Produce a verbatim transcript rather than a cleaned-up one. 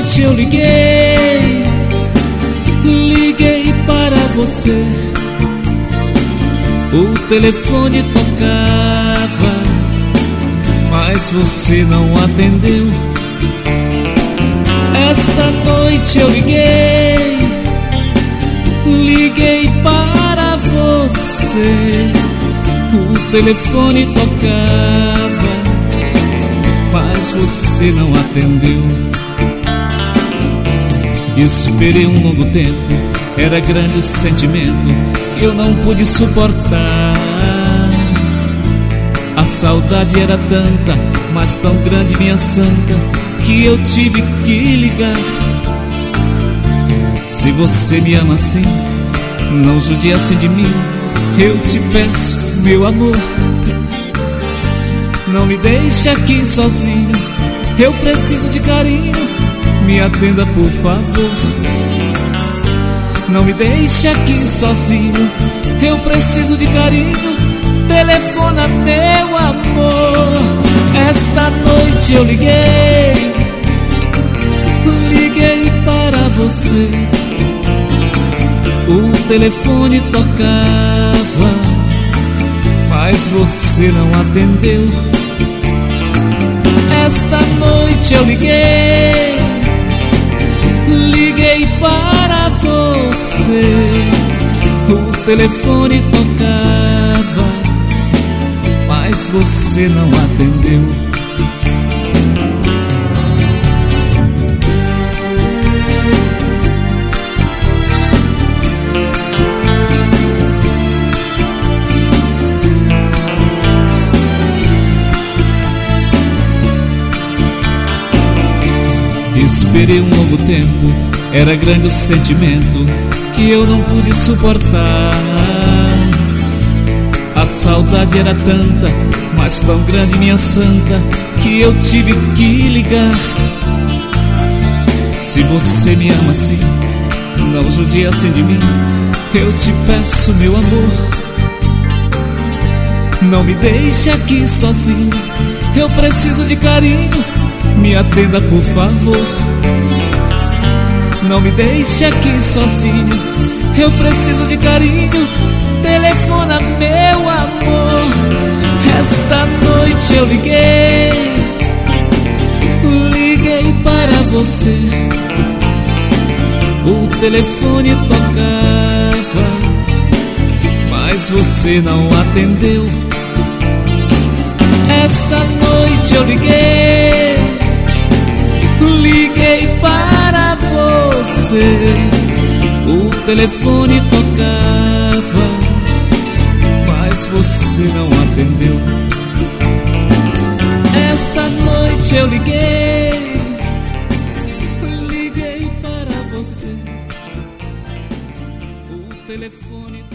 noite eu liguei, liguei para você. O telefone tocava, mas você não atendeu. Esta noite eu liguei, liguei para você. O telefone tocava, mas você não atendeu. Esperei um longo tempo, era grande o sentimento que eu não pude suportar. A saudade era tanta, mas tão grande, minha santa, que eu tive que ligar. Se você me ama assim, não judia assim de mim, eu te peço, meu amor. Não me deixe aqui sozinho, eu preciso de carinho, me atenda por favor. Não me deixe aqui sozinho, eu preciso de carinho, telefona, meu amor. Esta noite eu liguei, liguei para você. O telefone tocava, mas você não atendeu. Esta noite eu liguei, liguei para você. O telefone tocava, mas você não atendeu. Esperei um longo tempo, era grande o sentimento que eu não pude suportar. A saudade era tanta, mas tão grande, minha santa, que eu tive que ligar. Se você me ama assim, não judia assim de mim, eu te peço, meu amor. Não me deixe aqui sozinho, eu preciso de carinho, me atenda por favor. Não me deixe aqui sozinho, eu preciso de carinho, telefona, meu amor. Esta noite eu liguei, liguei para você. O telefone tocava, mas você não atendeu. Esta noite eu liguei, liguei para você. O telefone tocava, mas você não atendeu. Esta noite eu liguei, liguei para você. O telefone